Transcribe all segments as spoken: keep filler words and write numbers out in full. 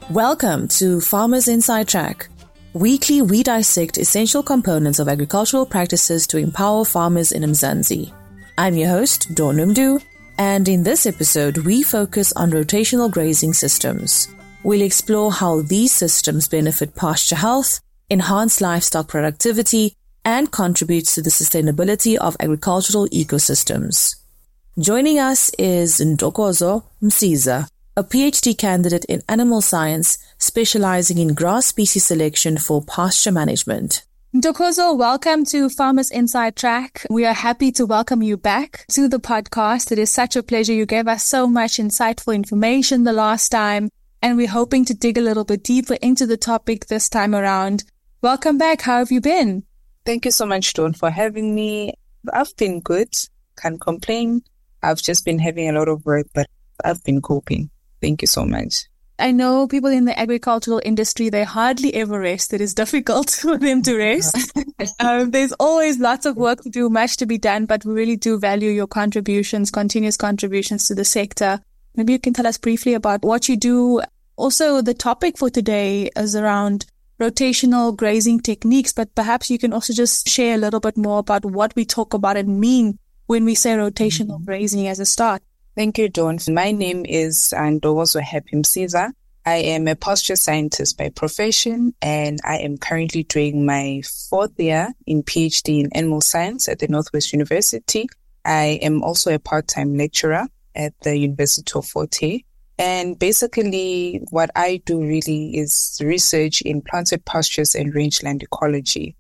Welcome to Farmers Inside Track. Weekly, we dissect essential components of agricultural practices to empower farmers in Mzansi. I'm your host, Dawn Umdu, and in this episode, we focus on rotational grazing systems. We'll explore how these systems benefit pasture health, enhance livestock productivity, and contribute to the sustainability of agricultural ecosystems. Joining us is Ntokozo Msiza, a PhD candidate in animal science specializing in grass species selection for pasture management. Ntokozo, welcome to Farmers Inside Track. We are happy to welcome you back to the podcast. It is such a pleasure. You gave us so much insightful information the last time, and we're hoping to dig a little bit deeper into the topic this time around. Welcome back. How have you been? Thank you so much, Dawn, for having me. I've been good. Can't complain. I've just been having a lot of work, but I've been coping. Thank you so much. I know people in the agricultural industry, they hardly ever rest. It is difficult for them to rest. um, there's always lots of work to do, much to be done, but we really do value your contributions, continuous contributions to the sector. Maybe you can tell us briefly about what you do. Also, the topic for today is around rotational grazing techniques, but perhaps you can also just share a little bit more about what we talk about and mean when we say rotational mm-hmm. grazing as a start. Thank you, Dawn. My name is Ntokozo Msiza. I am a pasture scientist by profession, and I am currently doing my fourth year in PhD in animal science at the Northwest University. I am also a part-time lecturer at the University of Fort Hare. And basically, what I do really is research in planted pastures and rangeland ecology.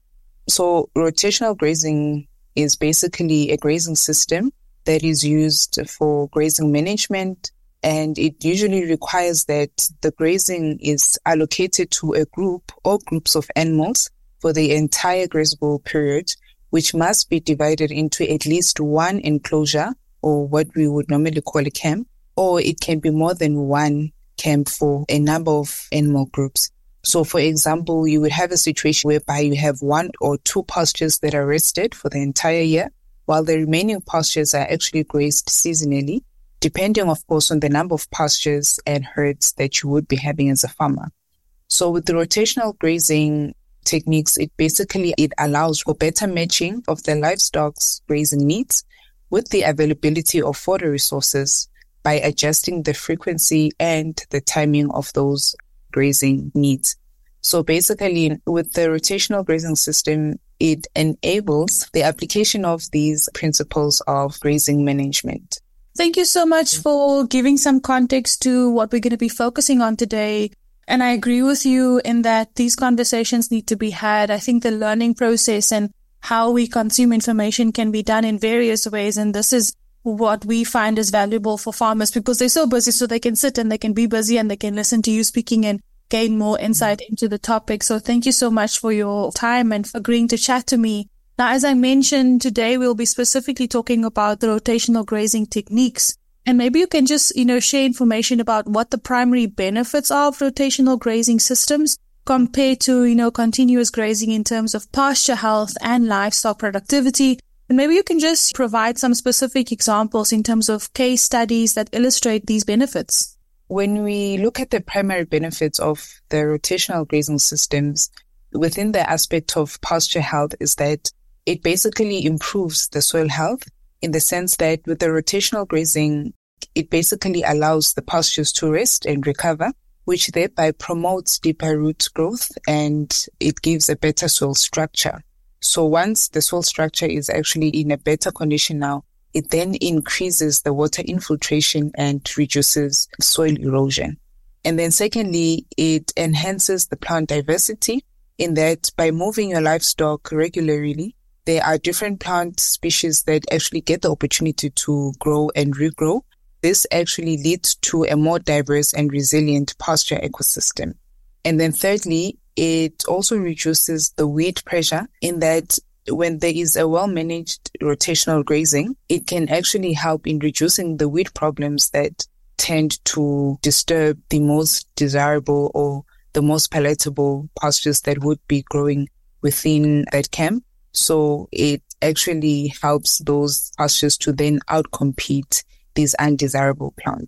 So rotational grazing is basically a grazing system that is used for grazing management, and it usually requires that the grazing is allocated to a group or groups of animals for the entire grazable period, which must be divided into at least one enclosure, or what we would normally call a camp, or it can be more than one camp for a number of animal groups. So, for example, you would have a situation whereby you have one or two pastures that are rested for the entire year, while the remaining pastures are actually grazed seasonally, depending, of course, on the number of pastures and herds that you would be having as a farmer. So with the rotational grazing techniques, it basically, it allows for better matching of the livestock's grazing needs with the availability of fodder resources by adjusting the frequency and the timing of those grazing needs. So basically, with the rotational grazing system, it enables the application of these principles of grazing management. Thank you so much for giving some context to what we're going to be focusing on today. And I agree with you in that these conversations need to be had. I think the learning process and how we consume information can be done in various ways. And this is what we find is valuable for farmers because they're so busy, so they can sit and they can be busy and they can listen to you speaking and gain more insight into the topic. So thank you so much for your time and for agreeing to chat to me. Now, as I mentioned, today we'll be specifically talking about the rotational grazing techniques. And maybe you can just, you know, share information about what the primary benefits are of rotational grazing systems compared to, you know, continuous grazing in terms of pasture health and livestock productivity. And maybe you can just provide some specific examples in terms of case studies that illustrate these benefits. When we look at the primary benefits of the rotational grazing systems within the aspect of pasture health is that it basically improves the soil health in the sense that with the rotational grazing, it basically allows the pastures to rest and recover, which thereby promotes deeper root growth and it gives a better soil structure. So once the soil structure is actually in a better condition now, it then increases the water infiltration and reduces soil erosion. And then secondly, it enhances the plant diversity in that by moving your livestock regularly, there are different plant species that actually get the opportunity to grow and regrow. This actually leads to a more diverse and resilient pasture ecosystem. And then thirdly, it also reduces the weed pressure in that when there is a well-managed rotational grazing, it can actually help in reducing the weed problems that tend to disturb the most desirable or the most palatable pastures that would be growing within that camp. So it actually helps those pastures to then outcompete these undesirable plants.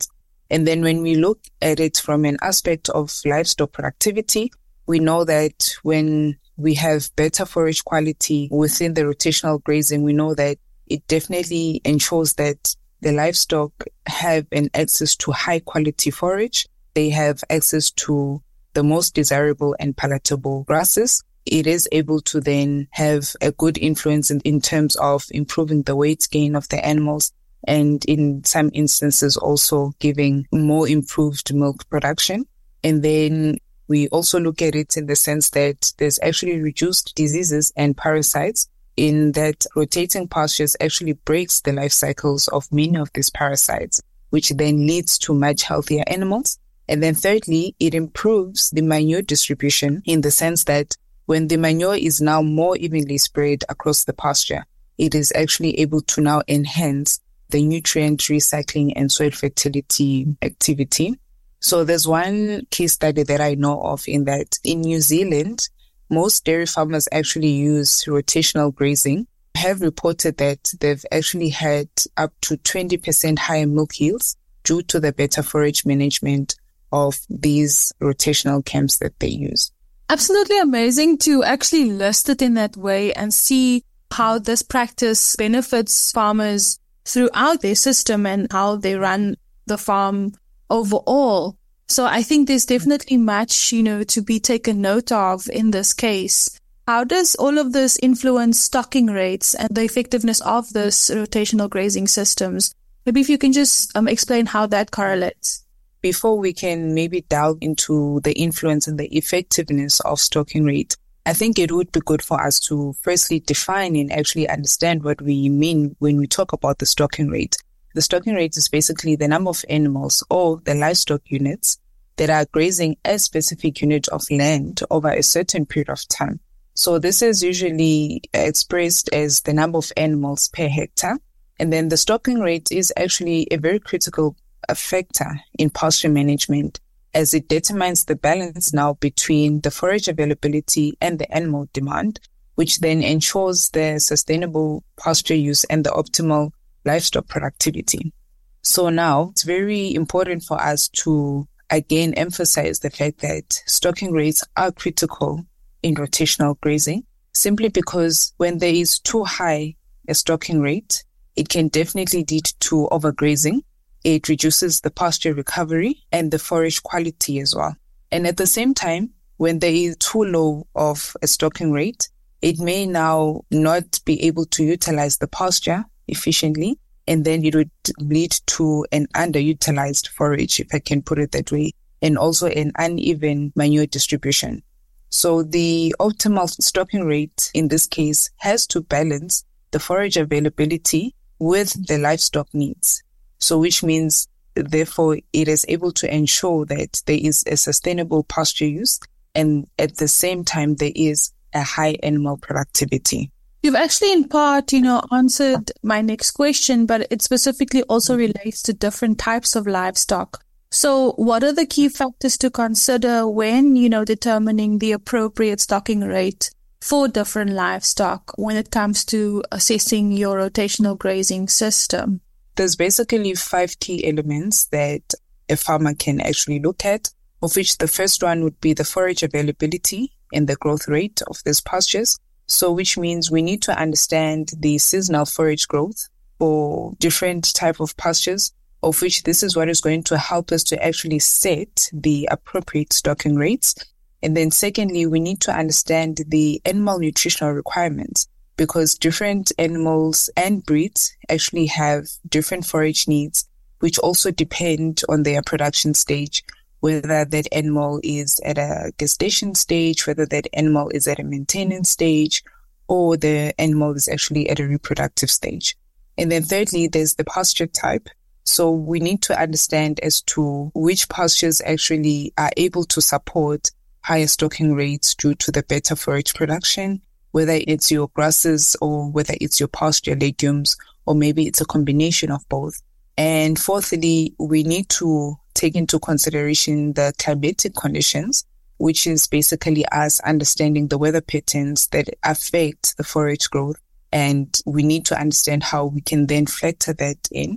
And then when we look at it from an aspect of livestock productivity, we know that when we have better forage quality within the rotational grazing, we know that it definitely ensures that the livestock have an access to high quality forage. They have access to the most desirable and palatable grasses. It is able to then have a good influence in, in terms of improving the weight gain of the animals, and in some instances also giving more improved milk production. And then we also look at it in the sense that there's actually reduced diseases and parasites, in that rotating pastures actually breaks the life cycles of many of these parasites, which then leads to much healthier animals. And then thirdly, it improves the manure distribution in the sense that when the manure is now more evenly spread across the pasture, it is actually able to now enhance the nutrient recycling and soil fertility activity. So there's one case study that I know of in that in New Zealand, most dairy farmers actually use rotational grazing, have reported that they've actually had up to twenty percent higher milk yields due to the better forage management of these rotational camps that they use. Absolutely amazing to actually list it in that way and see how this practice benefits farmers throughout their system and how they run the farm overall. So I think there's definitely much, you know, to be taken note of in this case. How does all of this influence stocking rates and the effectiveness of this rotational grazing systems? Maybe if you can just um, explain how that correlates. Before we can maybe delve into the influence and the effectiveness of stocking rate, I think it would be good for us to firstly define and actually understand what we mean when we talk about the stocking rate. The stocking rate is basically the number of animals or the livestock units that are grazing a specific unit of land over a certain period of time. So this is usually expressed as the number of animals per hectare. And then the stocking rate is actually a very critical factor in pasture management, as it determines the balance now between the forage availability and the animal demand, which then ensures the sustainable pasture use and the optimal livestock productivity. So now it's very important for us to again emphasize the fact that stocking rates are critical in rotational grazing, simply because when there is too high a stocking rate, it can definitely lead to overgrazing. It reduces the pasture recovery and the forage quality as well. And at the same time, when there is too low of a stocking rate, it may now not be able to utilize the pasture efficiently, and then it would lead to an underutilized forage, if I can put it that way, and also an uneven manure distribution. So the optimal stocking rate in this case has to balance the forage availability with the livestock needs. So which means, therefore, it is able to ensure that there is a sustainable pasture use, and at the same time, there is a high animal productivity. You've actually in part, you know, answered my next question, but it specifically also relates to different types of livestock. So what are the key factors to consider when, you know, determining the appropriate stocking rate for different livestock when it comes to assessing your rotational grazing system? There's basically five key elements that a farmer can actually look at, of which the first one would be the forage availability and the growth rate of these pastures. So which means we need to understand the seasonal forage growth for different type of pastures, of which this is what is going to help us to actually set the appropriate stocking rates. And then secondly, we need to understand the animal nutritional requirements, because different animals and breeds actually have different forage needs, which also depend on their production stage, whether that animal is at a gestation stage, whether that animal is at a maintenance stage, or the animal is actually at a reproductive stage. And then thirdly, there's the pasture type. So we need to understand as to which pastures actually are able to support higher stocking rates due to the better forage production, whether it's your grasses or whether it's your pasture legumes, or maybe it's a combination of both. And fourthly, we need to take into consideration the climatic conditions, which is basically us understanding the weather patterns that affect the forage growth. And we need to understand how we can then factor that in.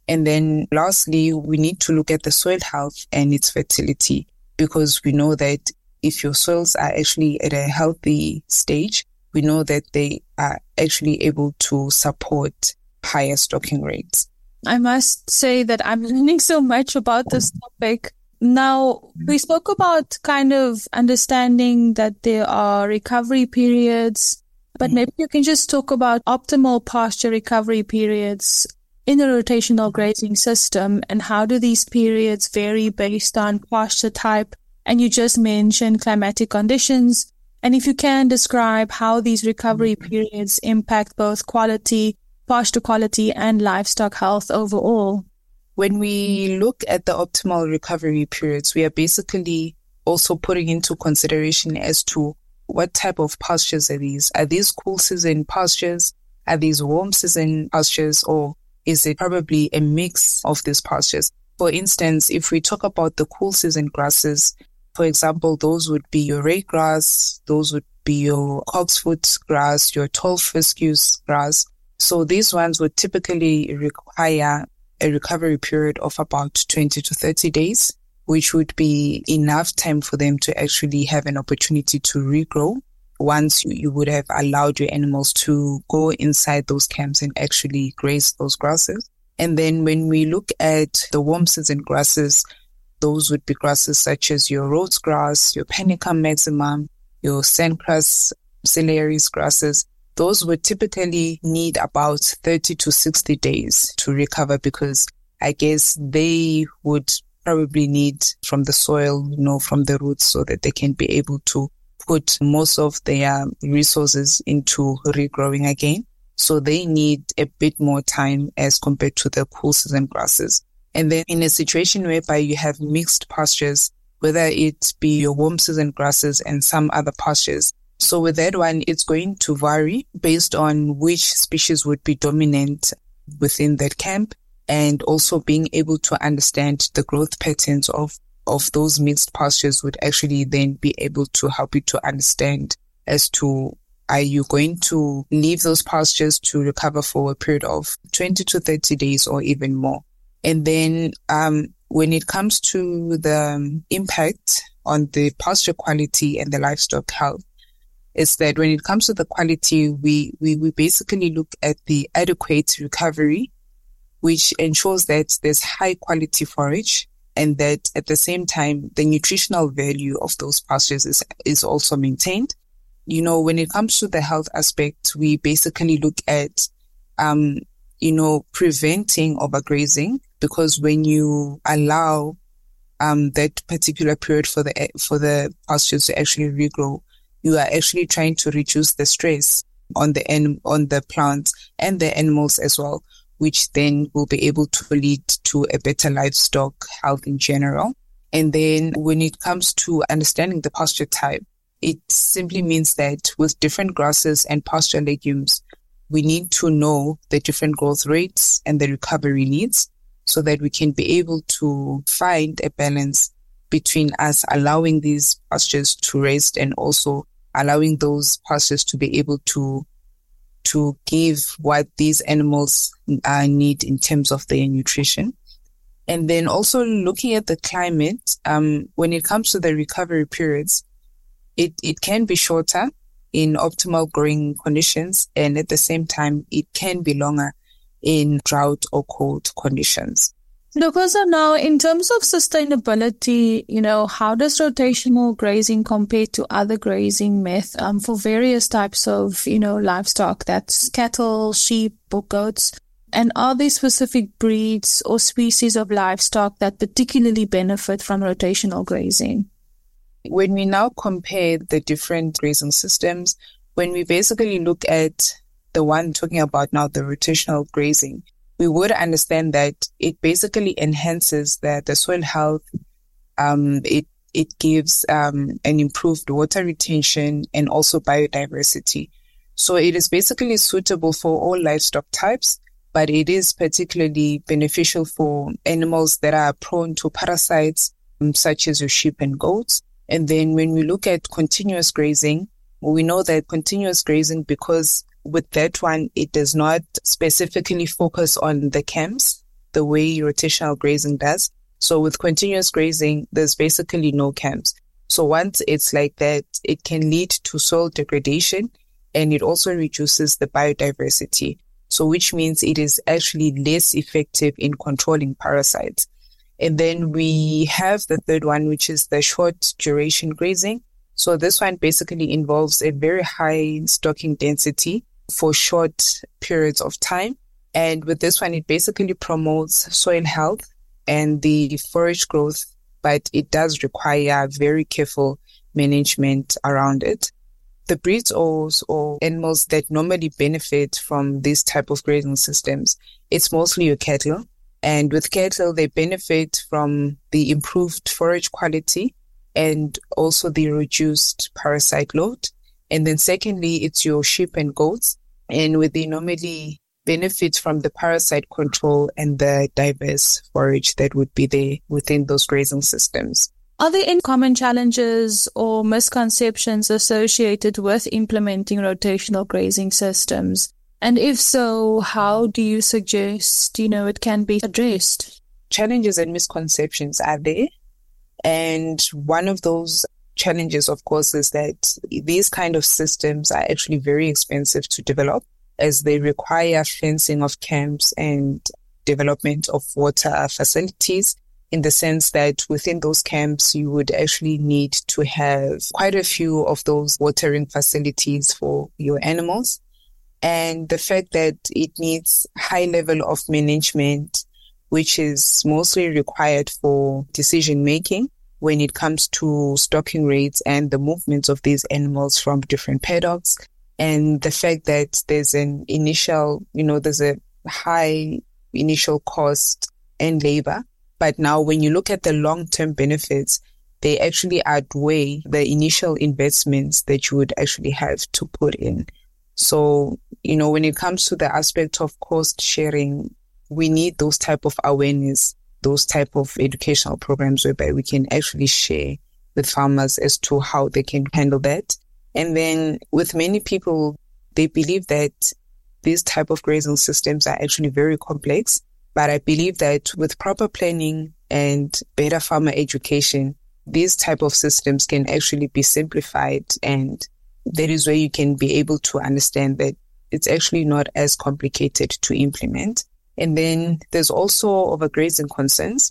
And then lastly, we need to look at the soil health and its fertility, because we know that if your soils are actually at a healthy stage, we know that they are actually able to support higher stocking rates. I must say that I'm learning so much about this topic. Now, we spoke about kind of understanding that there are recovery periods, but maybe you can just talk about optimal pasture recovery periods in a rotational grazing system, and how do these periods vary based on pasture type? And you just mentioned climatic conditions. And if you can describe how these recovery periods impact both quality, pasture quality, and livestock health overall. When we look at the optimal recovery periods, we are basically also putting into consideration as to what type of pastures are these. Are these cool season pastures? Are these warm season pastures? Or is it probably a mix of these pastures? For instance, if we talk about the cool season grasses, for example, those would be your raygrass, those would be your cocksfoot grass, your tall fuscus grass. So these ones would typically require a recovery period of about twenty to thirty days, which would be enough time for them to actually have an opportunity to regrow once you, you would have allowed your animals to go inside those camps and actually graze those grasses. And then when we look at the warm season grasses, those would be grasses such as your Rhodes grass, your Panicum maximum, your Sandgrass ciliaris grasses. Those would typically need about thirty to sixty days to recover, because I guess they would probably need from the soil, you know, from the roots, so that they can be able to put most of their resources into regrowing again. So they need a bit more time as compared to the cool season grasses. And then in a situation whereby you have mixed pastures, whether it be your warm season grasses and some other pastures, so with that one, it's going to vary based on which species would be dominant within that camp, and also being able to understand the growth patterns of, of those mixed pastures would actually then be able to help you to understand as to, are you going to leave those pastures to recover for a period of twenty to thirty days or even more. And then um, when it comes to the impact on the pasture quality and the livestock health, is that when it comes to the quality, we, we, we basically look at the adequate recovery, which ensures that there's high quality forage, and that at the same time, the nutritional value of those pastures is, is also maintained. You know, when it comes to the health aspect, we basically look at, um, you know, preventing overgrazing, because when you allow, um, that particular period for the, for the pastures to actually regrow, you are actually trying to reduce the stress on the anim- on the plants and the animals as well, which then will be able to lead to a better livestock health in general. And then when it comes to understanding the pasture type, it simply means that with different grasses and pasture legumes, we need to know the different growth rates and the recovery needs, so that we can be able to find a balance between us allowing these pastures to rest and also allowing those pastures to be able to to give what these animals uh, need in terms of their nutrition. And then also looking at the climate, um, when it comes to the recovery periods, it, it can be shorter in optimal growing conditions, and at the same time, it can be longer in drought or cold conditions. Ntokozo, now in terms of sustainability, you know, how does rotational grazing compare to other grazing methods um, for various types of, you know, livestock, that's cattle, sheep, or goats? And are there specific breeds or species of livestock that particularly benefit from rotational grazing? When we now compare the different grazing systems, when we basically look at the one talking about now, the rotational grazing, we would understand that it basically enhances the, the soil health. Um, it, it gives, um, an improved water retention and also biodiversity. So it is basically suitable for all livestock types, but it is particularly beneficial for animals that are prone to parasites, um, such as your sheep and goats. And then when we look at continuous grazing, we know that continuous grazing, because with that one, it does not specifically focus on the camps. the way rotational grazing does. So with continuous grazing, there's basically no camps. So once it's like that, it can lead to soil degradation, and it also reduces the biodiversity. So which means it is actually less effective in controlling parasites. And then we have the third one, which is the short duration grazing. So this one basically involves a very high stocking density for short periods of time. And with this one, it basically promotes soil health and the forage growth, but it does require very careful management around it. The breeds or, or animals that normally benefit from this type of grazing systems, it's mostly your cattle. And with cattle, they benefit from the improved forage quality and also the reduced parasite load. And then secondly, it's your sheep and goats. And with they normally benefit from the parasite control and the diverse forage that would be there within those grazing systems. Are there any common challenges or misconceptions associated with implementing rotational grazing systems? And if so, how do you suggest, you know, it can be addressed? Challenges and misconceptions are there. And one of those challenges, of course, is that these kind of systems are actually very expensive to develop, as they require fencing of camps and development of water facilities, in the sense that within those camps, you would actually need to have quite a few of those watering facilities for your animals. And the fact that it needs high level of management, which is mostly required for decision making when it comes to stocking rates and the movements of these animals from different paddocks. And the fact that there's an initial, you know, there's a high initial cost and labor. But now when you look at the long-term benefits, they actually outweigh the initial investments that you would actually have to put in. So, you know, when it comes to the aspect of cost sharing, we need those type of awareness, those type of educational programs whereby we can actually share with farmers as to how they can handle that. And then with many people, they believe that these type of grazing systems are actually very complex. But I believe that with proper planning and better farmer education, these type of systems can actually be simplified. And that is where you can be able to understand that it's actually not as complicated to implement. And then there's also overgrazing concerns,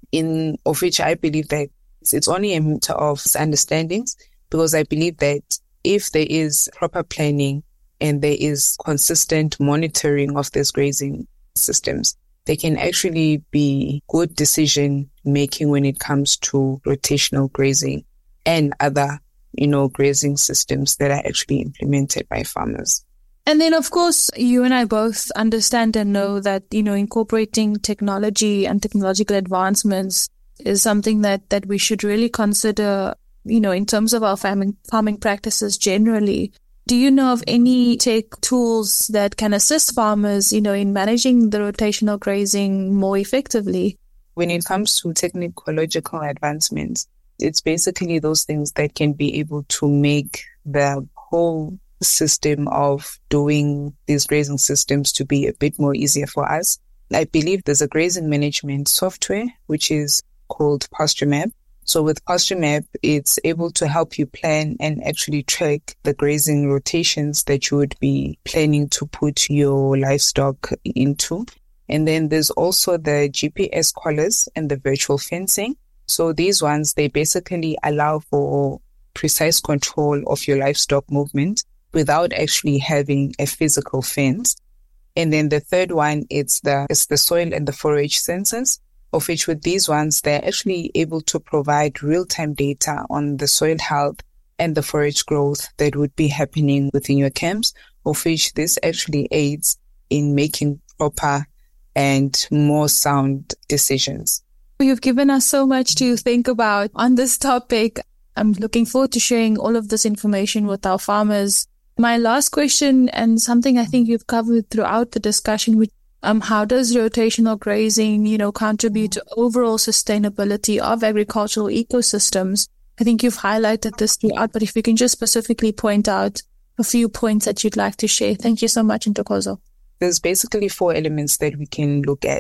in of which I believe that it's only a matter of understandings, because I believe that if there is proper planning and there is consistent monitoring of these grazing systems, they can actually be good decision making when it comes to rotational grazing and other, you know, grazing systems that are actually implemented by farmers. And then, of course, you and I both understand and know that, you know, incorporating technology and technological advancements is something that, that we should really consider, you know, in terms of our farming, farming practices generally. Do you know of any tech tools that can assist farmers, you know, in managing the rotational grazing more effectively? When it comes to technological advancements, it's basically those things that can be able to make the whole system of doing these grazing systems to be a bit more easier for us. I believe there's a grazing management software, which is called PastureMap. So with PastureMap, it's able to help you plan and actually track the grazing rotations that you would be planning to put your livestock into. And then there's also the G P S collars and the virtual fencing. So these ones, they basically allow for precise control of your livestock movement without actually having a physical fence. And then the third one, it's the, it's the soil and the forage sensors, of which with these ones, they're actually able to provide real-time data on the soil health and the forage growth that would be happening within your camps, of which this actually aids in making proper and more sound decisions. You've given us so much to think about on this topic. I'm looking forward to sharing all of this information with our farmers. My last question, and something I think you've covered throughout the discussion, which Um, how does rotational grazing, you know, contribute to overall sustainability of agricultural ecosystems? I think you've highlighted this throughout, but if you can just specifically point out a few points that you'd like to share. Thank you so much, Ntokozo. There's basically four elements that we can look at.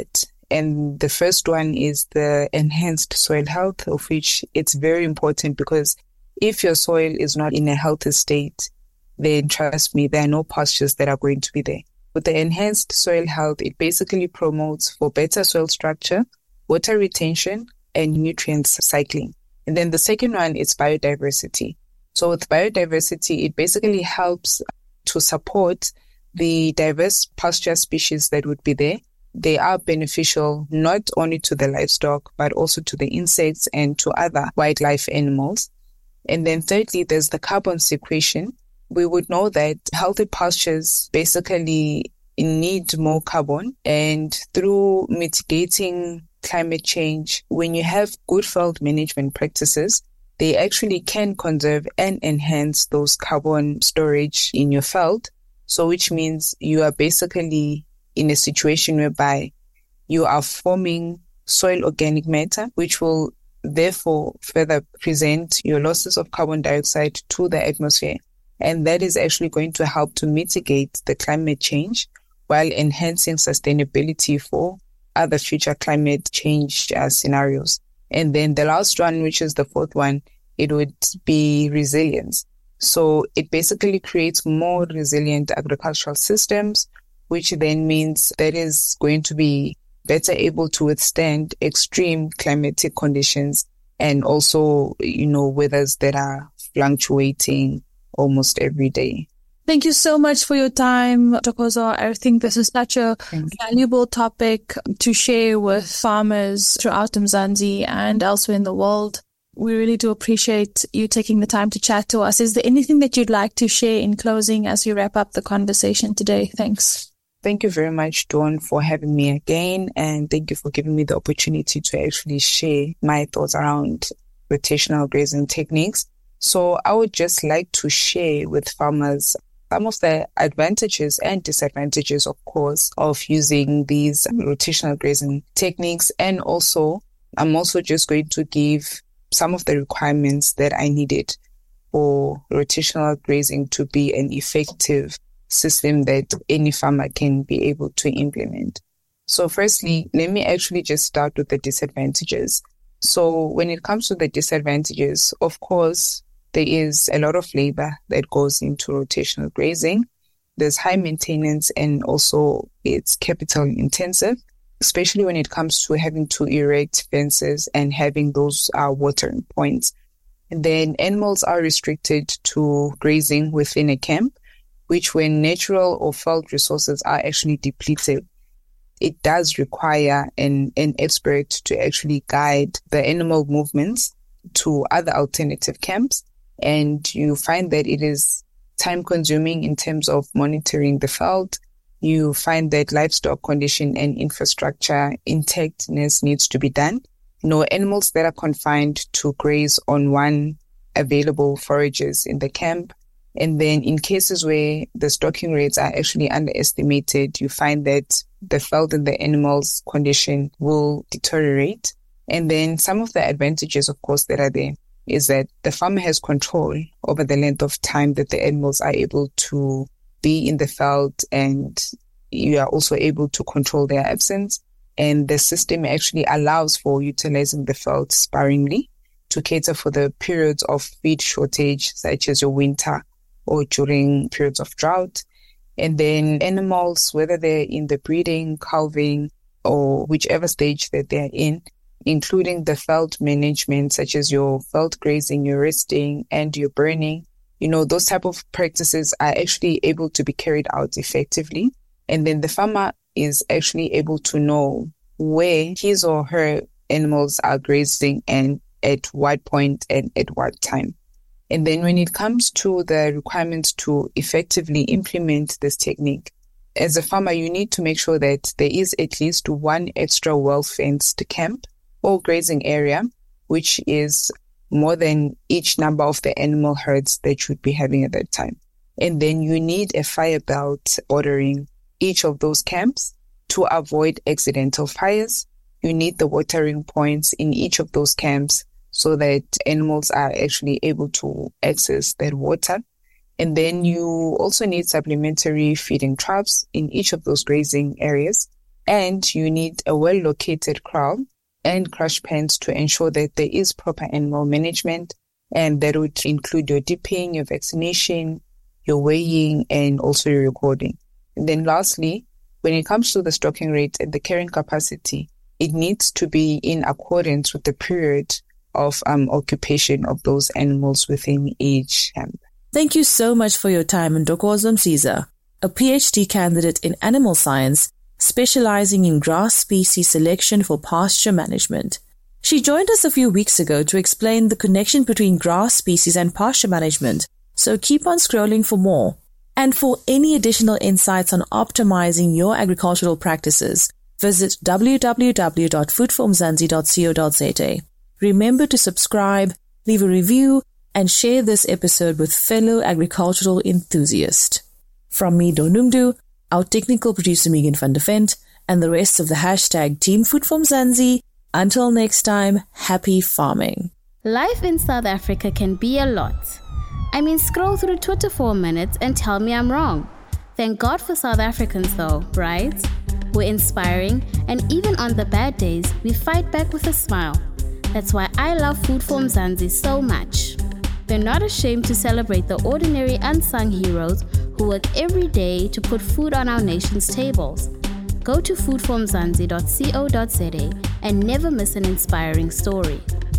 And the first one is the enhanced soil health, of which it's very important because if your soil is not in a healthy state, then trust me, there are no pastures that are going to be there. With the enhanced soil health, it basically promotes for better soil structure, water retention, and nutrients cycling. And then the second one is biodiversity. So with biodiversity, it basically helps to support the diverse pasture species that would be there. They are beneficial not only to the livestock, but also to the insects and to other wildlife animals. And then thirdly, there's the carbon sequestration. We would know that healthy pastures basically need more carbon, and through mitigating climate change, when you have good field management practices, they actually can conserve and enhance those carbon storage in your field. So which means you are basically in a situation whereby you are forming soil organic matter, which will therefore further present your losses of carbon dioxide to the atmosphere. And that is actually going to help to mitigate the climate change while enhancing sustainability for other future climate change uh, scenarios. And then the last one, which is the fourth one, it would be resilience. So it basically creates more resilient agricultural systems, which then means that is going to be better able to withstand extreme climatic conditions and also, you know, weathers that are fluctuating almost every day. Thank you so much for your time, Thokozo. I think this is such a valuable topic to share with farmers throughout Mzansi and elsewhere in the world. We really do appreciate you taking the time to chat to us. Is there anything that you'd like to share in closing as we wrap up the conversation today? Thanks. Thank you very much, Dawn, for having me again. And thank you for giving me the opportunity to actually share my thoughts around rotational grazing techniques. So I would just like to share with farmers some of the advantages and disadvantages, of course, of using these rotational grazing techniques. And also, I'm also just going to give some of the requirements that I needed for rotational grazing to be an effective system that any farmer can be able to implement. So firstly, let me actually just start with the disadvantages. So when it comes to the disadvantages, of course, there is a lot of labor that goes into rotational grazing. There's high maintenance and also it's capital intensive, especially when it comes to having to erect fences and having those uh, watering points. And then animals are restricted to grazing within a camp, which when natural or field resources are actually depleted, it does require an, an expert to actually guide the animal movements to other alternative camps. And you find that it is time consuming in terms of monitoring the field. You find that livestock condition and infrastructure intactness needs to be done. You know, animals that are confined to graze on one available forages in the camp. And then in cases where the stocking rates are actually underestimated, you find that the field and the animal's condition will deteriorate. And then some of the advantages, of course, that are there is that the farmer has control over the length of time that the animals are able to be in the field, and you are also able to control their absence. And the system actually allows for utilizing the field sparingly to cater for the periods of feed shortage, such as your winter or during periods of drought. And then animals, whether they're in the breeding, calving, or whichever stage that they're in, including the field management, such as your field grazing, your resting, and your burning, you know, those type of practices are actually able to be carried out effectively. And then the farmer is actually able to know where his or her animals are grazing and at what point and at what time. And then when it comes to the requirements to effectively implement this technique, as a farmer, you need to make sure that there is at least one extra well-fenced camp or grazing area, which is more than each number of the animal herds that you'd be having at that time. And then you need a fire belt bordering each of those camps to avoid accidental fires. You need the watering points in each of those camps so that animals are actually able to access that water. And then you also need supplementary feeding traps in each of those grazing areas. And you need a well-located kraal and crush pens to ensure that there is proper animal management, and that would include your dipping, your vaccination, your weighing, and also your recording. And then lastly, when it comes to the stocking rate and the carrying capacity, it needs to be in accordance with the period of um, occupation of those animals within each camp. Thank you so much for your time, Ntokozo Msiza, a PhD candidate in animal science specializing in grass species selection for pasture management. She joined us a few weeks ago to explain the connection between grass species and pasture management, so keep on scrolling for more. And for any additional insights on optimizing your agricultural practices, visit w w w dot food for mzansi dot co dot z a. Remember to subscribe, leave a review, and share this episode with fellow agricultural enthusiasts. From me, Donumdu, our technical producer Megan van der Vent, and the rest of the hashtag Team Food for Mzansi, until next time, happy farming. Life in South Africa can be a lot. I mean, scroll through Twitter for a minute and tell me I'm wrong. Thank God for South Africans though, right? We're inspiring, and even on the bad days, we fight back with a smile. That's why I love Food for Mzansi so much. They're not ashamed to celebrate the ordinary unsung heroes who work every day to put food on our nation's tables. Go to food for mzansi dot co dot z a and never miss an inspiring story.